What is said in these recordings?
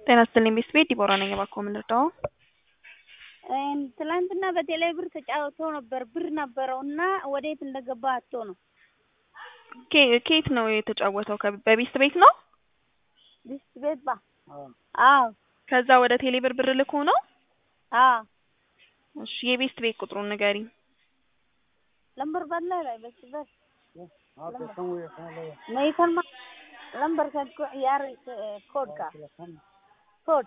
ጤና ይስጥልኝ ቤት ዲቦራ ነኝ። እባክዎ ምን ልርዳዎ? ትላንትና በቴሌ ብር ተጫውቶ ነበር ብር ነበረውና ወዴት እንደገባ አጥቶ ነው። ከየት ነው የተጫወተው? በቤስት ቤት ነው? ቢስት ቤት ባ አዎ። ከዛ ወደ ቴሌ ብር ልኮ ነው? አዎ። እሺ የቤስት ቤት ቁጥሩን ንገሪኝ። ለምበር ባለ ላይ በስ नहीं फरमा लंबर का यार कोड का कोड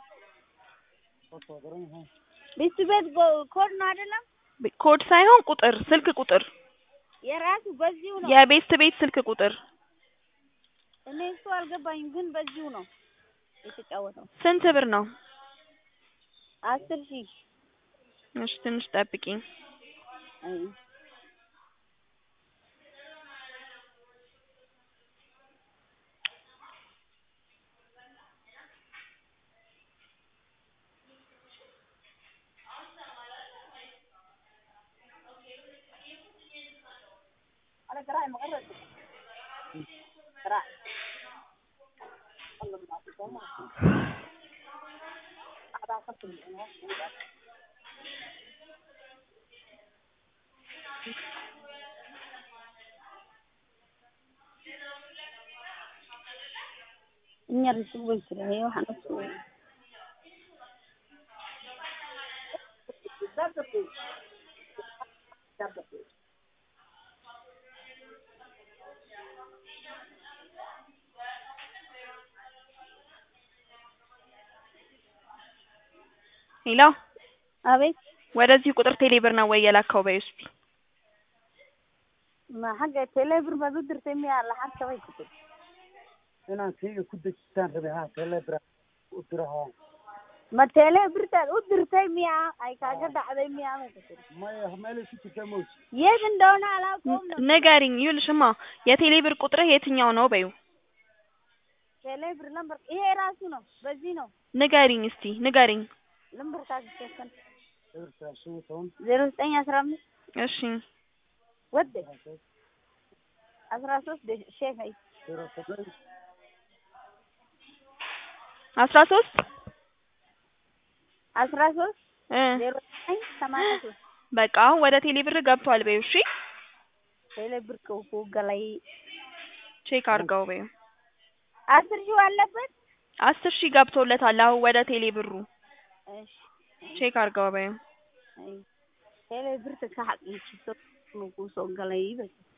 बिस्ट बेट कोड ना አይደለም ኮድ ሳይሆን ቁጥር ስልክ ቁጥር የራሱ በዚሁ ነው የቤስት ቤት ስልክ ቁጥር እኔ እሱ አልገባኝም ግን በዚሁ ነው የተጫወተው ስንት ብር ነው 10,000 እሺ ትንሽ ጠብቂኝ እኛ ርሱ ወይስ ነው ሐነሱ ሄሎ አቤት ወደዚህ ቁጥር ቴሌ ብር ነው ወይ የላከው በዩስቲ ما حاجه ቴሌ ብር በብድርተኛ ያለ ሐርካ ወይ ቁጥር እና ሲዩ ኩድስታን ረበሃ ቴሌ ብር ኡድራሃ ما ቴሌ ብር ኡድርተኛ አይ ካገ ዳዕደኝ ሚያ ማለት ማይ ህመለ ሲተሞች የት እንደሆነ አላውቀውም ነው ንገሪኝ ይልሽማ የቴሌ ብር ቁጥርህ የትኛው ነው በዩ ቴሌ ብር ነበር ይሄ ራሱ ነው በዚህ ነው ንገሪኝ እስቲ ንገሪኝ ነበር ታግስተን እርሳሱ ተውን 0915 እሺ ወደ 13 ሼክ አይ 13 0983 በቃ ወደ ቴሌ ብር ገብቷል በዩ እሺ ቴሌ ብር ገላይ ቼክ አድርገው በዩ 10,000 አለበት 10,000 ገብቶለታል አሁን ወደ ቴሌ ብሩ እሺ ቼክ አድርገው በዩ ቴሌ ብር ተካህ ይችላል ነው ሰው ገላይ